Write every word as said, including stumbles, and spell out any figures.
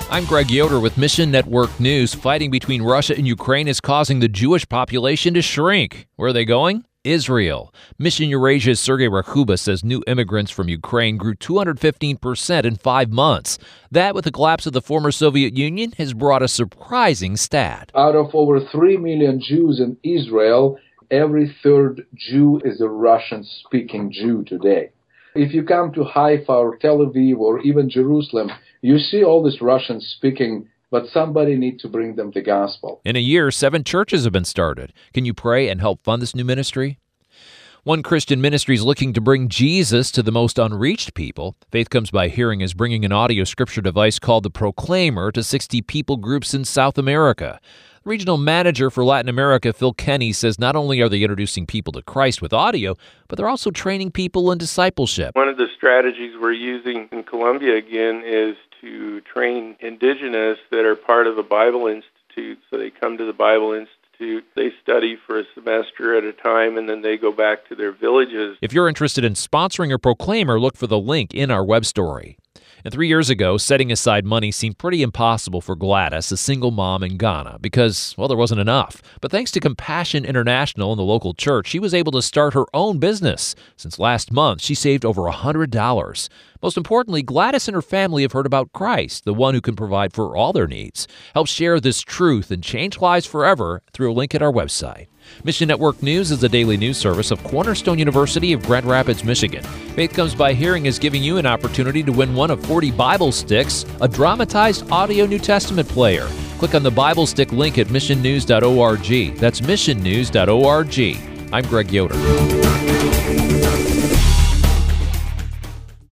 I'm Greg Yoder with Mission Network News. Fighting between Russia and Ukraine is causing the Jewish population to shrink. Where are they going? Israel. Mission Eurasia's Sergei Rakhuba says new immigrants from Ukraine grew two hundred fifteen percent in five months. That, with the collapse of the former Soviet Union, has brought a surprising stat. Out of over three million Jews in Israel, every third Jew is a Russian-speaking Jew today. If you come to Haifa or Tel Aviv or even Jerusalem, you see all this Russian-speaking, but somebody needs to bring them the gospel. In a year, seven churches have been started. Can you pray and help fund this new ministry? One Christian ministry is looking to bring Jesus to the most unreached people. Faith Comes by Hearing is bringing an audio scripture device called the Proclaimer to sixty people groups in South America. The regional manager for Latin America, Phil Kenny, says not only are they introducing people to Christ with audio, but they're also training people in discipleship. One of the strategies we're using in Colombia again is to train indigenous that are part of a Bible Institute. So they come to the Bible Institute, they study for a semester at a time, and then they go back to their villages. If you're interested in sponsoring a Proclaimer, look for the link in our web story. And three years ago, setting aside money seemed pretty impossible for Gladys, a single mom in Ghana, because, well, there wasn't enough. But thanks to Compassion International and the local church, she was able to start her own business. Since last month, she saved over one hundred dollars. Most importantly, Gladys and her family have heard about Christ, the one who can provide for all their needs. Help share this truth and change lives forever through a link at our website. Mission Network News is a daily news service of Cornerstone University of Grand Rapids, Michigan. Faith Comes by Hearing is giving you an opportunity to win one of forty Bible Sticks, a dramatized audio New Testament player. Click on the Bible Stick link at mission news dot org. That's mission news dot org. I'm Greg Yoder.